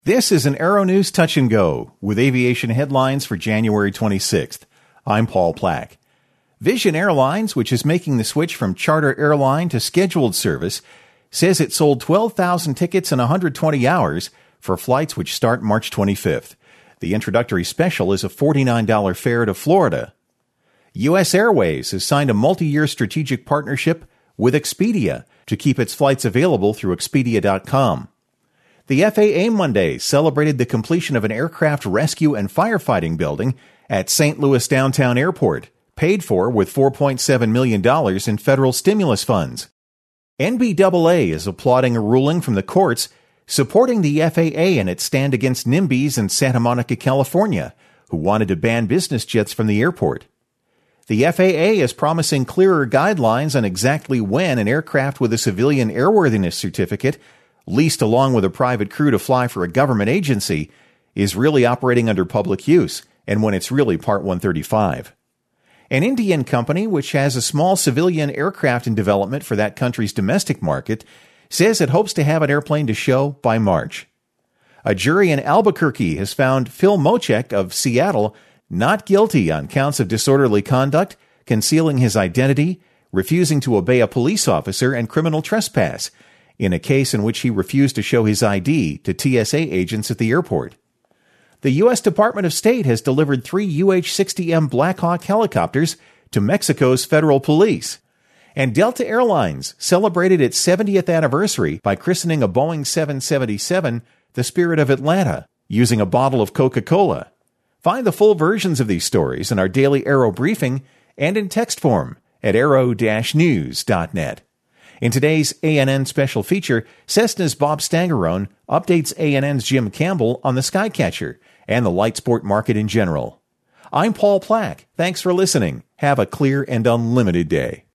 This is an Aero News Touch and Go with aviation headlines for January 26th. I'm Paul Plack. Vision Airlines, which is making the switch from charter airline to scheduled service, says it sold 12,000 tickets in 120 hours for flights which start March 25th. The introductory special is a $49 fare to Florida. U.S. Airways has signed a multi-year strategic partnership with Expedia to keep its flights available through Expedia.com. The FAA Monday celebrated the completion of an aircraft rescue and firefighting building at St. Louis Downtown Airport, paid for with $4.7 million in federal stimulus funds. NBAA is applauding a ruling from the courts supporting the FAA in its stand against NIMBYs in Santa Monica, California, who wanted to ban business jets from the airport. The FAA is promising clearer guidelines on exactly when an aircraft with a civilian airworthiness certificate leased along with a private crew to fly for a government agency is really operating under public use and when it's really Part 135. An Indian company, which has a small civilian aircraft in development for that country's domestic market, says it hopes to have an airplane to show by March. A jury in Albuquerque has found Phil Mochek of Seattle not guilty on counts of disorderly conduct, concealing his identity, refusing to obey a police officer, and criminal trespass, in a case in which he refused to show his ID to TSA agents at the airport. The U.S. Department of State has delivered 3 UH-60M Black Hawk helicopters to Mexico's federal police. And Delta Airlines celebrated its 70th anniversary by christening a Boeing 777 the Spirit of Atlanta, using a bottle of Coca-Cola. Find the full versions of these stories in our daily Aero briefing and in text form at aero-news.net. In today's ANN special feature, Cessna's Bob Stangerone updates ANN's Jim Campbell on the Skycatcher and the light sport market in general. I'm Paul Plack. Thanks for listening. Have a clear and unlimited day.